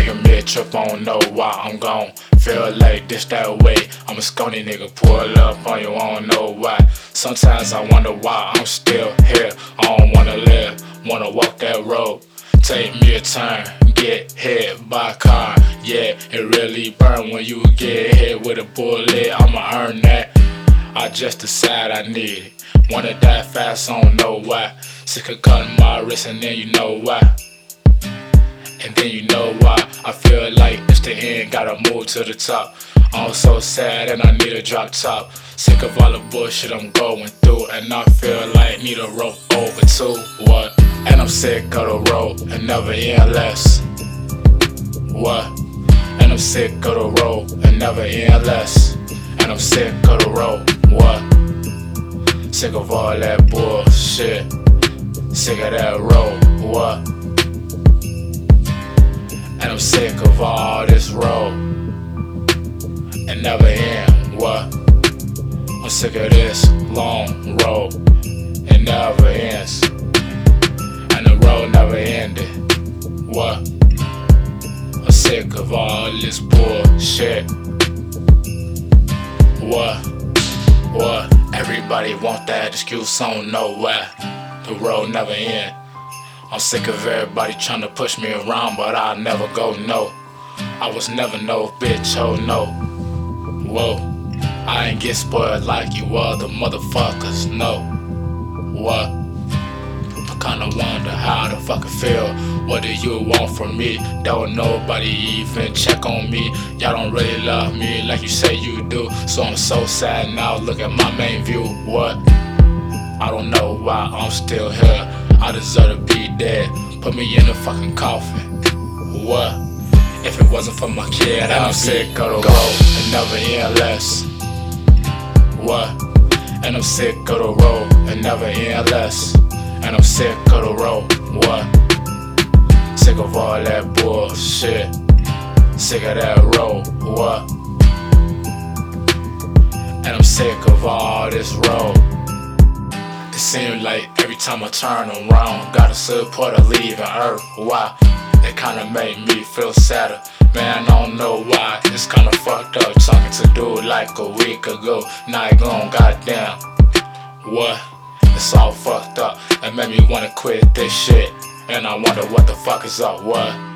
nigga mid-trip, I don't know why I'm gone. Feel like this that way, I'm a scrawny nigga, pull up on you, I don't know why. Sometimes I wonder why I'm still here. I don't wanna live, wanna walk that road. Take me a turn, get hit by a car. Yeah, it really burn when you get hit with a bullet. I'ma earn that. I just decide I need it. Wanna die fast, I don't know why. Sick of cutting my wrist and then you know why. And then you know why. I feel like it's the end, gotta move to the top. I'm so sad and I need a drop top. Sick of all the bullshit I'm going through, and I feel like need a rope over too. What? And I'm sick of the road and never end less. What? And I'm sick of the road and never end less. And I'm sick of the road. What? Sick of all that bullshit. Sick of that road. What? And I'm sick of all this road and never end. What? I'm sick of this long road. It never ends. And the road never ended. What? I'm sick of all this bullshit. What? Everybody want that excuse, I don't know why. The road never ends. I'm sick of everybody trying to push me around, but I'll never go no. I was never no bitch, oh no. Whoa, I ain't get spoiled like you other motherfuckers, no. What? I kinda wonder how the fuck I feel. What do you want from me? Don't nobody even check on me. Y'all don't really love me like you say you do. So I'm so sad now, look at my main view. What? I don't know why I'm still here. I deserve to be dead. Put me in a fucking coffin. What? If it wasn't for my kid, I'd be sick of the road and never end less. What? And I'm sick of the road and never end less. And I'm sick of the road. What? Sick of all that bullshit. Sick of that road. What? And I'm sick of all this road. It seems like every time I turn around, gotta support a leaving Earth. Why? It kinda made me feel sadder. Man, I don't know why. It's kinda fucked up talking to dude like a week ago. Now I gone, goddamn. What? It's all fucked up. It made me wanna quit this shit. And I wonder what the fuck is up. What?